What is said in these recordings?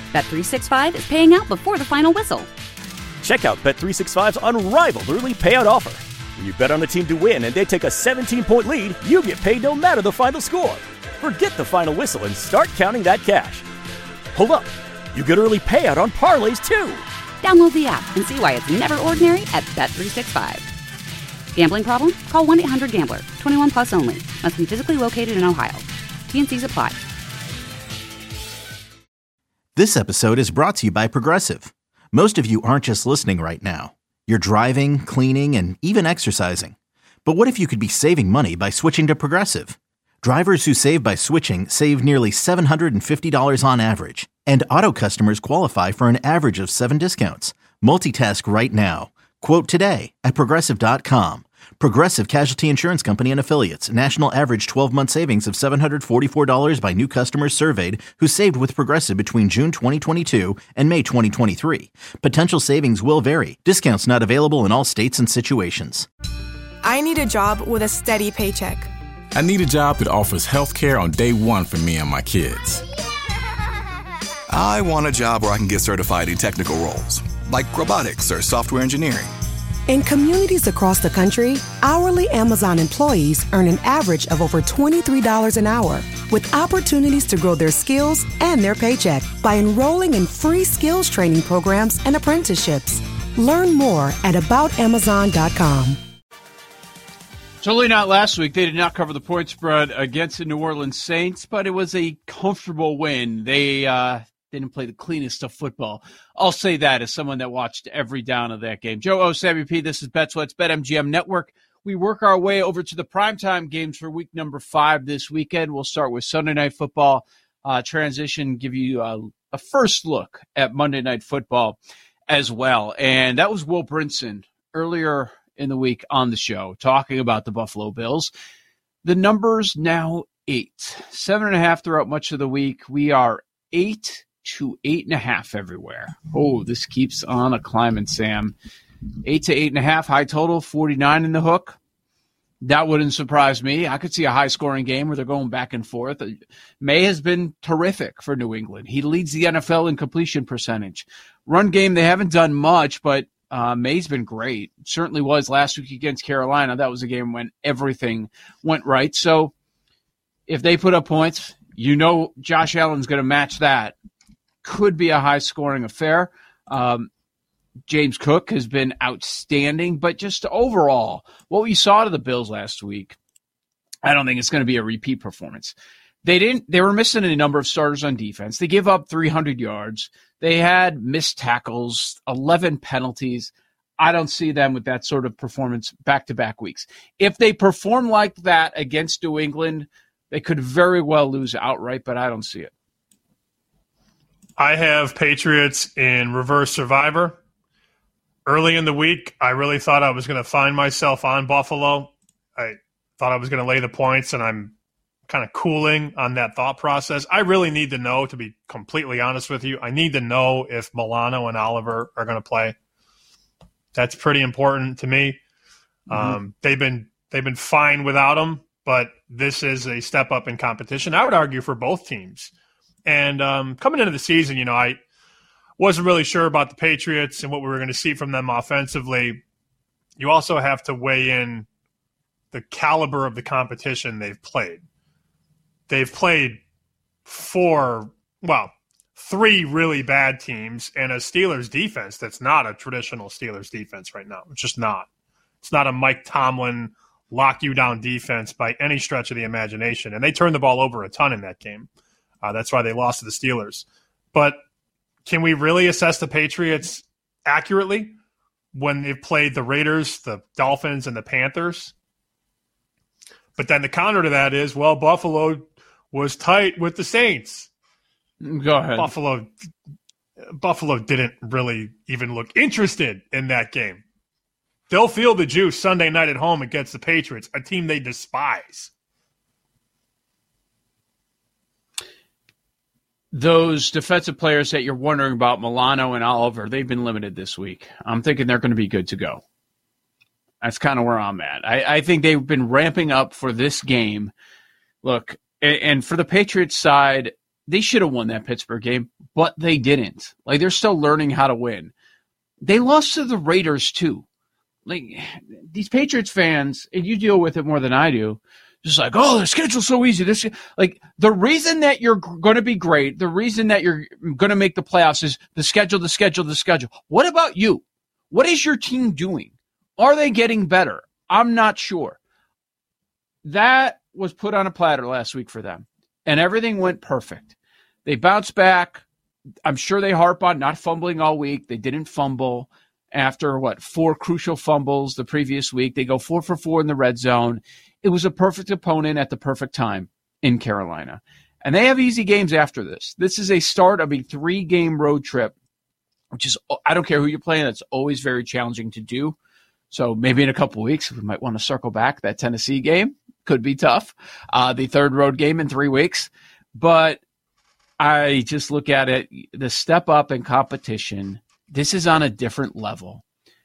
Bet365 is paying out before the final whistle. Check out Bet365's unrivaled early payout offer. When you bet on a team to win and they take a 17-point lead, you get paid no matter the final score. Forget the final whistle and start counting that cash. Hold up. You get early payout on parlays, too. Download the app and see why it's never ordinary at Bet365. Gambling problem? Call 1-800-GAMBLER. 21 plus only. Must be physically located in Ohio. T&Cs apply. This episode is brought to you by Progressive. Most of you aren't just listening right now. You're driving, cleaning, and even exercising. But what if you could be saving money by switching to Progressive? Drivers who save by switching save nearly $750 on average. And auto customers qualify for an average of 7 discounts. Multitask right now. Quote today at Progressive.com. Progressive Casualty Insurance Company and Affiliates. National average 12-month savings of $744 by new customers surveyed who saved with Progressive between June 2022 and May 2023. Potential savings will vary. Discounts not available in all states and situations. I need a job with a steady paycheck. I need a job that offers health care on day one for me and my kids. I want a job where I can get certified in technical roles, like robotics or software engineering. In communities across the country, hourly Amazon employees earn an average of over $23 an hour, with opportunities to grow their skills and their paycheck by enrolling in free skills training programs and apprenticeships. Learn more at aboutamazon.com. Totally not last week. They did not cover the point spread against the New Orleans Saints, but it was a comfortable win. They didn't play the cleanest of football. I'll say that as someone that watched every down of that game. Joe O, Sammy P, this is BetSweats, BetMGM Network. We work our way over to the primetime games for week number 5 this weekend. We'll start with Sunday Night Football, transition, give you a first look at Monday Night Football as well. And that was Will Brinson earlier in the week on the show talking about the Buffalo Bills. The number's now 8. 7.5 throughout much of the week. We are 8 to 8.5 everywhere. Oh, this keeps on a climbing, Sam. 8 to 8.5, high total, 49 in the hook. That wouldn't surprise me. I could see a high-scoring game where they're going back and forth. May has been terrific for New England. He leads the NFL in completion percentage. Run game, they haven't done much, but May's been great. Certainly was last week against Carolina. That was a game when everything went right. So if they put up points, you know Josh Allen's going to match that. Could be a high-scoring affair. James Cook has been outstanding, but just overall, what we saw to the Bills last week, I don't think it's going to be a repeat performance. They were missing a number of starters on defense. They gave up 300 yards. They had missed tackles, 11 penalties. I don't see them with that sort of performance back-to-back weeks. If they perform like that against New England, they could very well lose outright, but I don't see it. I have Patriots in reverse survivor. Early in the week, I really thought I was going to find myself on Buffalo. I thought I was going to lay the points, and I'm kind of cooling on that thought process. I really need to know, to be completely honest with you, I need to know if Milano and Oliver are going to play. That's pretty important to me. Mm-hmm. They've been fine without them, but this is a step up in competition. I would argue for both teams. And coming into the season, I wasn't really sure about the Patriots and what we were going to see from them offensively. You also have to weigh in the caliber of the competition they've played. They've played 3 really bad teams and a Steelers defense that's not a traditional Steelers defense right now. It's just not. It's not a Mike Tomlin lock-you-down defense by any stretch of the imagination. And they turned the ball over a ton in that game. That's why they lost to the Steelers. But can we really assess the Patriots accurately when they've played the Raiders, the Dolphins, and the Panthers? But then the counter to that is, Buffalo was tight with the Saints. Go ahead. Buffalo didn't really even look interested in that game. They'll feel the juice Sunday night at home against the Patriots, a team they despise. Those defensive players that you're wondering about, Milano and Oliver, they've been limited this week. I'm thinking they're going to be good to go. That's kind of where I'm at. I think they've been ramping up for this game. Look, and for the Patriots side, They should have won that Pittsburgh game, but they didn't. Like, they're still learning how to win. They lost to the Raiders, too. Like, these Patriots fans, and you deal with it more than I do, just like, oh, the schedule's so easy. Like, the reason that you're going to be great, the reason that you're going to make the playoffs is the schedule. What about you? What is your team doing? Are they getting better? I'm not sure. That was put on a platter last week for them, and everything went perfect. They bounced back. I'm sure they harp on not fumbling all week. They didn't fumble after, 4 crucial fumbles the previous week. They go 4 for 4 in the red zone. It was a perfect opponent at the perfect time in Carolina. And they have easy games after this. This is a start of a 3-game road trip, which is, I don't care who you're playing, it's always very challenging to do. So maybe in a couple of weeks, we might want to circle back. That Tennessee game could be tough. The 3rd road game in 3 weeks. But I just look at it, the step up in competition, this is on a different level.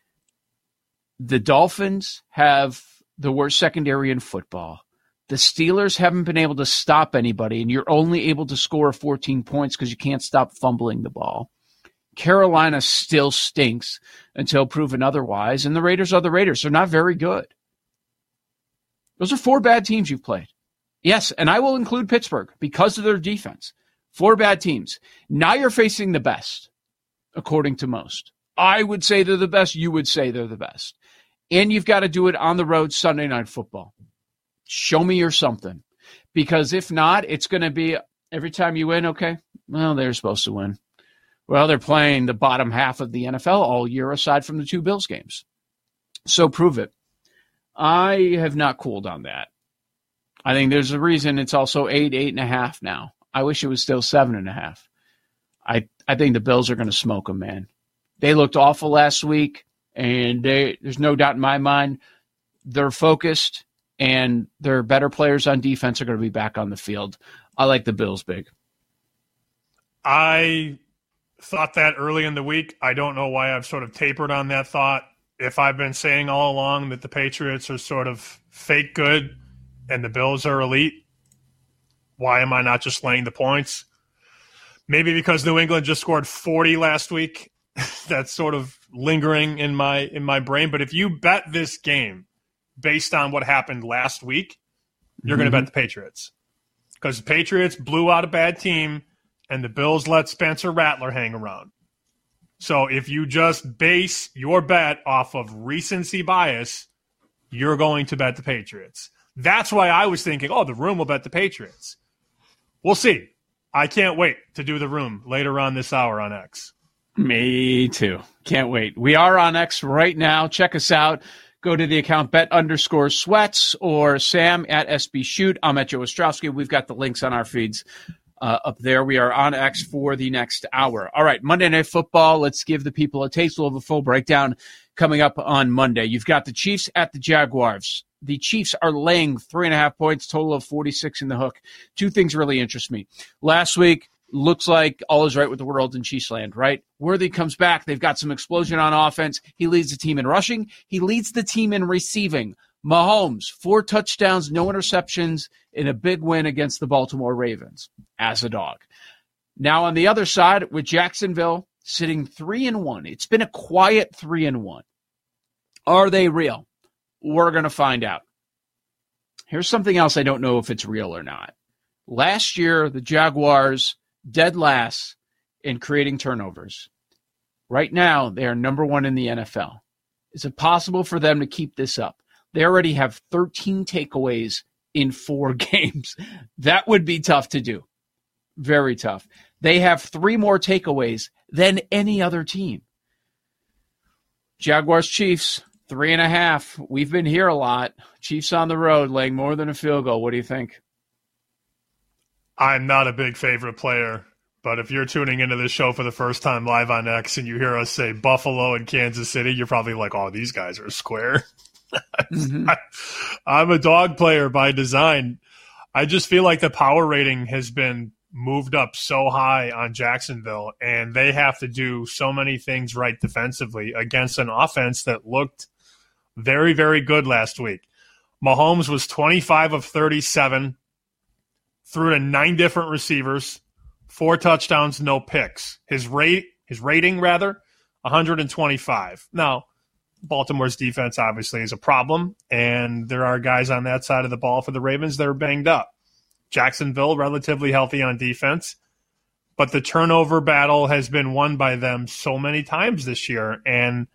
The Dolphins have the worst secondary in football. The Steelers haven't been able to stop anybody, and you're only able to score 14 points because you can't stop fumbling the ball. Carolina still stinks until proven otherwise, and the Raiders are the Raiders. They're not very good. Those are 4 bad teams you've played. Yes, and I will include Pittsburgh because of their defense. 4 bad teams. Now you're facing the best, according to most. I would say they're the best. You would say they're the best. And you've got to do it on the road Sunday Night Football. Show me you're something. Because if not, it's going to be every time you win, okay, well, they're supposed to win. Well, they're playing the bottom half of the NFL all year aside from the 2 Bills games. So prove it. I have not cooled on that. I think there's a reason it's also 8.5 now. I wish it was still 7.5. I think the Bills are going to smoke them, man. They looked awful last week. And there's no doubt in my mind they're focused, and their better players on defense are going to be back on the field. I like the Bills big. I thought that early in the week. I don't know why I've sort of tapered on that thought. If I've been saying all along that the Patriots are sort of fake good and the Bills are elite, why am I not just laying the points? Maybe because New England just scored 40 last week. That's sort of lingering in my brain. But if you bet this game based on what happened last week, you're going to bet the Patriots. Because the Patriots blew out a bad team, and the Bills let Spencer Rattler hang around. So if you just base your bet off of recency bias, you're going to bet the Patriots. That's why I was thinking, the room will bet the Patriots. We'll see. I can't wait to do the room later on this hour on X. Me too. Can't wait. We are on X right now. Check us out. Go to the account bet_sweats or Sam at SB Shoot. I'm at Joe Ostrowski. We've got the links on our feeds up there. We are on X for the next hour. All right, Monday Night Football. Let's give the people a taste. We'll have a full breakdown coming up on Monday. You've got the Chiefs at the Jaguars. The Chiefs are laying 3.5 points, total of 46 in the hook. 2 things really interest me. Last week, looks like all is right with the world in Chiefs land, right? Worthy comes back. They've got some explosion on offense. He leads the team in rushing. He leads the team in receiving. Mahomes, 4 touchdowns, no interceptions in a big win against the Baltimore Ravens as a dog. Now on the other side with Jacksonville sitting 3-1. It's been a quiet 3-1. Are they real? We're going to find out. Here's something else I don't know if it's real or not. Last year, the Jaguars dead last in creating turnovers. Right now, they are number 1 in the NFL. Is it possible for them to keep this up? They already have 13 takeaways in 4 games. That would be tough to do. Very tough. They have 3 more takeaways than any other team. Jaguars, Chiefs, 3.5. We've been here a lot. Chiefs on the road, laying more than a field goal. What do you think? I'm not a big favorite player, but if you're tuning into this show for the first time live on X and you hear us say Buffalo and Kansas City, you're probably like, oh, these guys are square. Mm-hmm. I'm a dog player by design. I just feel like the power rating has been moved up so high on Jacksonville, and they have to do so many things right defensively against an offense that looked very, very good last week. Mahomes was 25 of 37, threw to 9 different receivers, 4 touchdowns, no picks. His rating, 125. Now, Baltimore's defense obviously is a problem, and there are guys on that side of the ball for the Ravens that are banged up. Jacksonville, relatively healthy on defense, but the turnover battle has been won by them so many times this year, and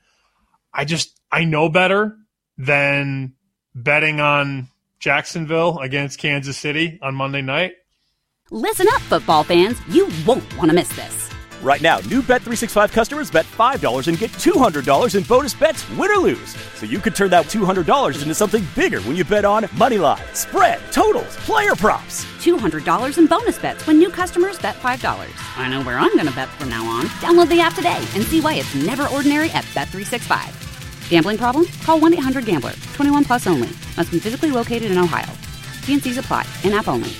I know better than betting on Jacksonville against Kansas City on Monday night. Listen up, football fans. You won't want to miss this. Right now, new Bet365 customers bet $5 and get $200 in bonus bets, win or lose. So you could turn that $200 into something bigger when you bet on moneyline, spread, totals, player props. $200 in bonus bets when new customers bet $5. I know where I'm going to bet from now on. Download the app today and see why it's never ordinary at Bet365. Gambling problem? Call 1-800-GAMBLER. 21 plus only. Must be physically located in Ohio. T&Cs apply. In-app only.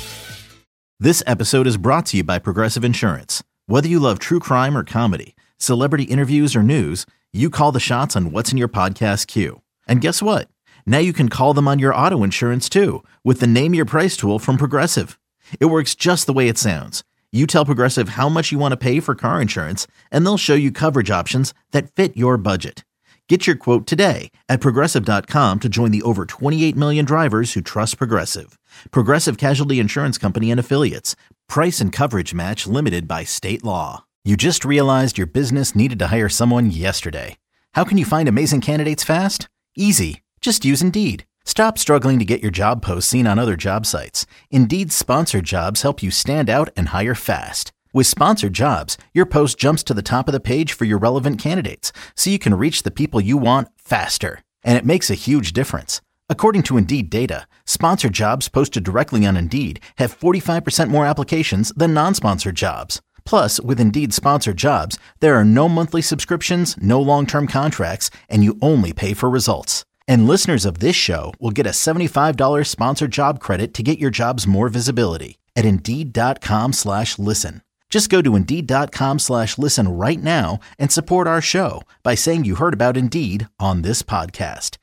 This episode is brought to you by Progressive Insurance. Whether you love true crime or comedy, celebrity interviews or news, you call the shots on what's in your podcast queue. And guess what? Now you can call them on your auto insurance too with the Name Your Price tool from Progressive. It works just the way it sounds. You tell Progressive how much you want to pay for car insurance, and they'll show you coverage options that fit your budget. Get your quote today at Progressive.com to join the over 28 million drivers who trust Progressive. Progressive Casualty Insurance Company and Affiliates. Price and coverage match limited by state law. You just realized your business needed to hire someone yesterday. How can you find amazing candidates fast? Easy. Just use Indeed. Stop struggling to get your job posts seen on other job sites. Indeed's sponsored jobs help you stand out and hire fast. With sponsored jobs, your post jumps to the top of the page for your relevant candidates, so you can reach the people you want faster. And it makes a huge difference. According to Indeed data, sponsored jobs posted directly on Indeed have 45% more applications than non-sponsored jobs. Plus, with Indeed sponsored jobs, there are no monthly subscriptions, no long-term contracts, and you only pay for results. And listeners of this show will get a $75 sponsored job credit to get your jobs more visibility at Indeed.com/listen. Just go to Indeed.com/listen right now and support our show by saying you heard about Indeed on this podcast.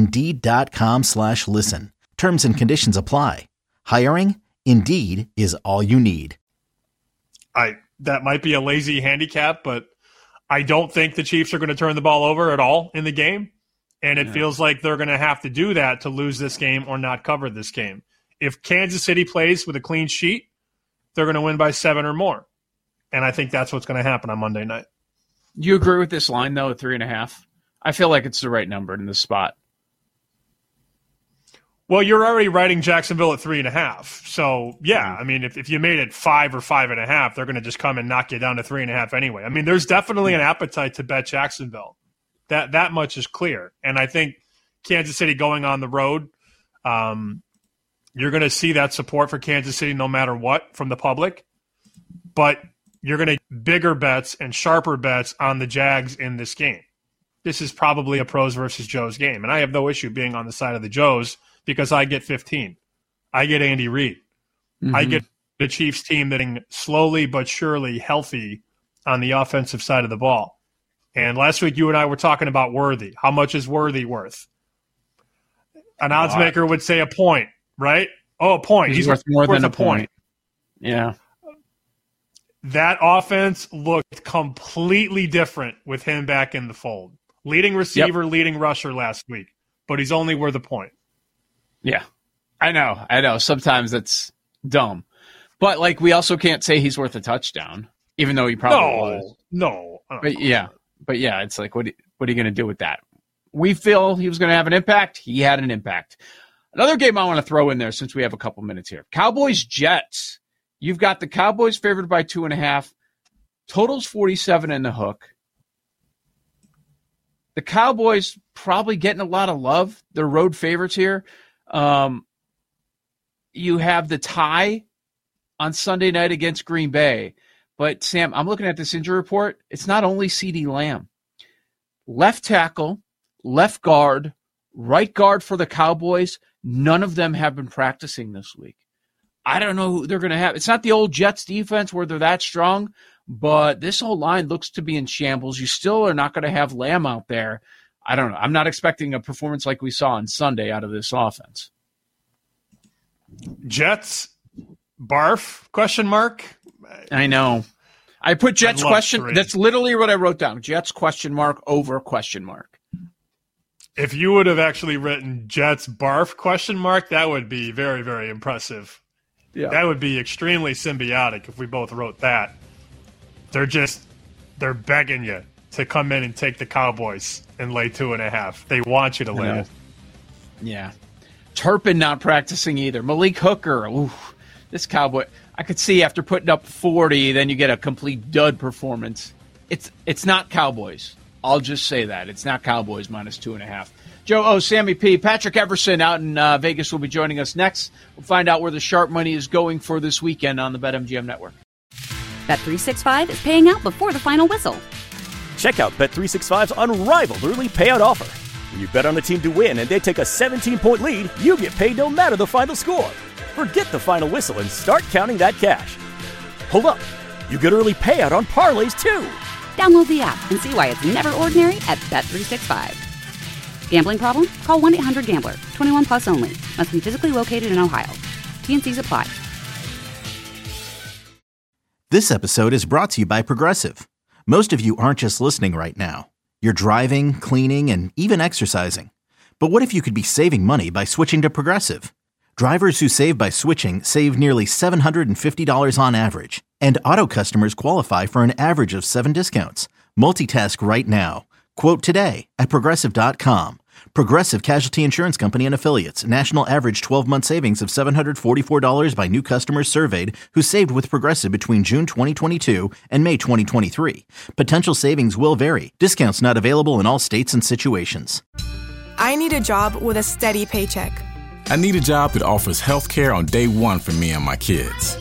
Indeed.com/listen. Terms and conditions apply. Hiring? Indeed is all you need. That might be a lazy handicap, but I don't think the Chiefs are going to turn the ball over at all in the game. And it feels like they're going to have to do that to lose this game or not cover this game. If Kansas City plays with a clean sheet, they're going to win by 7 or more. And I think that's what's going to happen on Monday night. You agree with this line, though, at 3.5? I feel like it's the right number in this spot. Well, you're already writing Jacksonville at 3.5. So, yeah, I mean, if you made it 5 or 5.5, they're going to just come and knock you down to 3.5 anyway. I mean, there's definitely an appetite to bet Jacksonville. That much is clear. And I think Kansas City going on the road, you're going to see that support for Kansas City no matter what from the public. But you're going to bigger bets and sharper bets on the Jags in this game. This is probably a pros versus Joes game. And I have no issue being on the side of the Joes because I get 15. I get Andy Reid. Mm-hmm. I get the Chiefs team that's slowly but surely healthy on the offensive side of the ball. And last week you and I were talking about Worthy. How much is Worthy worth? An odds maker would say a point, right? Oh, a point. He's worth more than a point. Yeah. That offense looked completely different with him back in the fold. Leading receiver, leading rusher last week, but he's only worth a point. Yeah, I know. Sometimes that's dumb. But, like, we also can't say he's worth a touchdown, even though he probably was. No. But yeah, it's like, what are you going to do with that? We feel he was going to have an impact. He had an impact. Another game I want to throw in there since we have a couple minutes here. Cowboys-Jets. You've got the Cowboys favored by 2.5. Total's 47 in the hook. The Cowboys probably getting a lot of love. They're road favorites here. You have the tie on Sunday night against Green Bay. But, Sam, I'm looking at this injury report. It's not only CeeDee Lamb. Left tackle, left guard, right guard for the Cowboys, none of them have been practicing this week. I don't know who they're going to have. It's not the old Jets defense where they're that strong, but this whole line looks to be in shambles. You still are not going to have Lamb out there. I don't know. I'm not expecting a performance like we saw on Sunday out of this offense. Jets, barf, question mark. I know. I put Jets question. 3. That's literally what I wrote down. Jets question mark over question mark. If you would have actually written Jets barf question mark, that would be very, very impressive. Yeah. That would be extremely symbiotic if we both wrote that. They're begging you to come in and take the Cowboys and lay 2.5. They want you to lay it. Yeah. Turpin not practicing either. Malik Hooker. Ooh, this Cowboy. I could see after putting up 40, then you get a complete dud performance. It's not Cowboys. I'll just say that. It's not Cowboys minus 2.5. Joe O, Sammy P, Patrick Everson out in Vegas will be joining us next. We'll find out where the sharp money is going for this weekend on the BetMGM Network. Bet365 is paying out before the final whistle. Check out Bet365's unrivaled early payout offer. When you bet on a team to win and they take a 17-point lead, you get paid no matter the final score. Forget the final whistle and start counting that cash. Hold up. You get early payout on parlays, too. Download the app and see why it's never ordinary at Bet365. Gambling problem? Call 1-800-GAMBLER. 21 plus only. Must be physically located in Ohio. T&Cs apply. This episode is brought to you by Progressive. Most of you aren't just listening right now. You're driving, cleaning, and even exercising. But what if you could be saving money by switching to Progressive? Drivers who save by switching save nearly $750 on average. And auto customers qualify for an average of 7 discounts. Multitask right now. Quote today at Progressive.com. Progressive Casualty Insurance Company and Affiliates. National average 12-month savings of $744 by new customers surveyed who saved with Progressive between June 2022 and May 2023. Potential savings will vary. Discounts not available in all states and situations. I need a job with a steady paycheck. I need a job that offers health care on day one for me and my kids.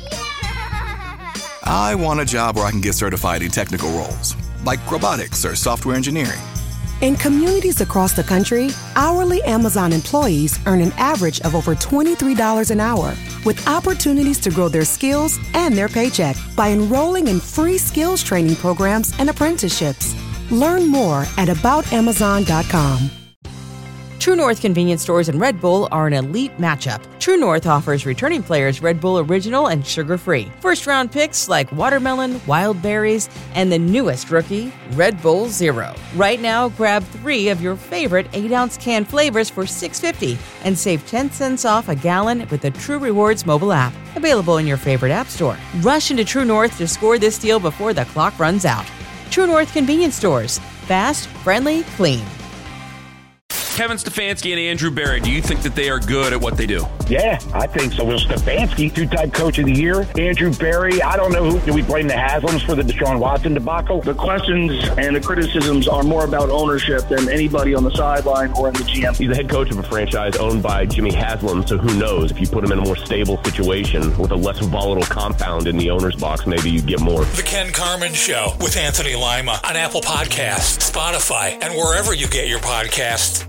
I want a job where I can get certified in technical roles, like robotics or software engineering. In communities across the country, hourly Amazon employees earn an average of over $23 an hour, with opportunities to grow their skills and their paycheck by enrolling in free skills training programs and apprenticeships. Learn more at aboutamazon.com. True North convenience stores and Red Bull are an elite matchup. True North offers returning players Red Bull Original and sugar-free. First-round picks like watermelon, wild berries, and the newest rookie, Red Bull Zero. Right now, grab 3 of your favorite 8-ounce can flavors for $6.50 and save 10 cents off a gallon with the True Rewards mobile app. Available in your favorite app store. Rush into True North to score this deal before the clock runs out. True North convenience stores. Fast, friendly, clean. Kevin Stefanski and Andrew Berry, do you think that they are good at what they do? Yeah, I think so. Well, Stefanski, 2-time coach of the year. Andrew Berry, I don't know who. Do we blame the Haslams for the Deshaun Watson debacle? The questions and the criticisms are more about ownership than anybody on the sideline or in the GM. He's the head coach of a franchise owned by Jimmy Haslam, so who knows? If you put him in a more stable situation with a less volatile compound in the owner's box, maybe you get more. The Ken Carman Show with Anthony Lima on Apple Podcasts, Spotify, and wherever you get your podcasts.